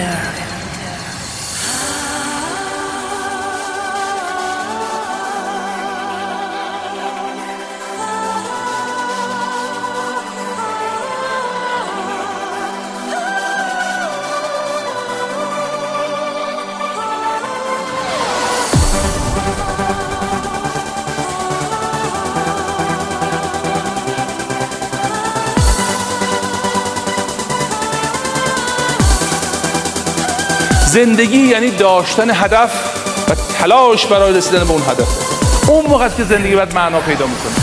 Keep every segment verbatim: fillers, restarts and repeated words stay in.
زندگی یعنی داشتن هدف و تلاش برای رسیدن به اون هدف. اون موقع که زندگی باید معنا پیدا میکنه.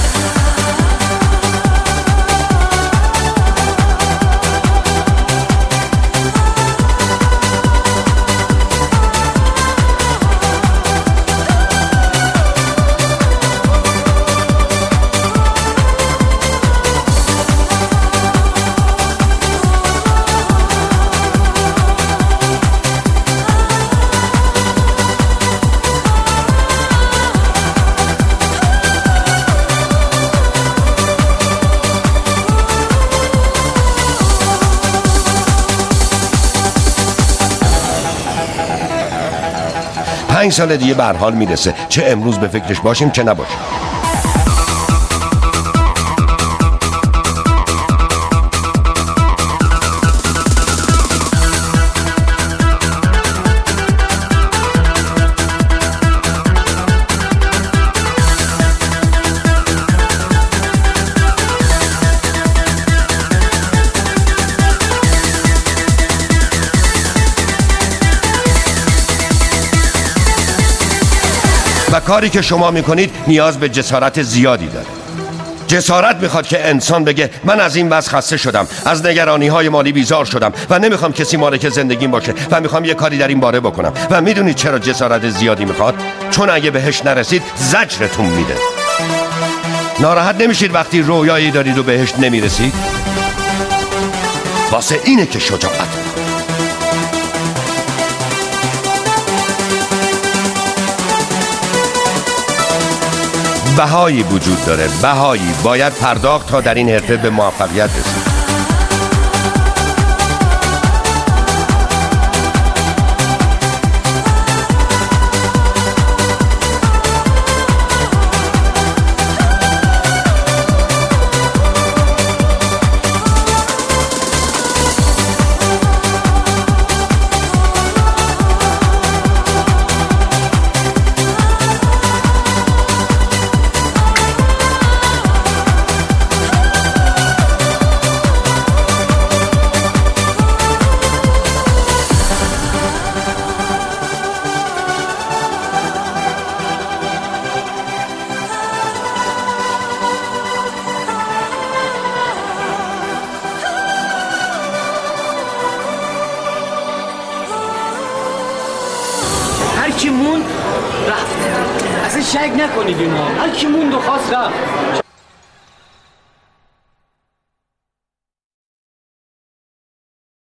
پنج سال دیگه به هر حال میرسه، چه امروز به فکرش باشیم چه نباشیم. و کاری که شما میکنید نیاز به جسارت زیادی داره. جسارت میخواد که انسان بگه من از این وضع خسته شدم، از نگرانی های مالی بیزار شدم و نمیخوام کسی مالک زندگیم باشه و میخوام یه کاری در این باره بکنم. و میدونید چرا جسارت زیادی میخواد؟ چون اگه بهش نرسید زجرتون میده. ناراحت نمیشید وقتی رویایی دارید و بهش نمیرسید؟ واسه اینه که شجاعت بهایی وجود داره، بهایی باید پرداخت تا در این حرفه به موفقیت رسید. هر کی موند رفت. اصلا شک نکنید اینا، هر کی موند و خواست رفت.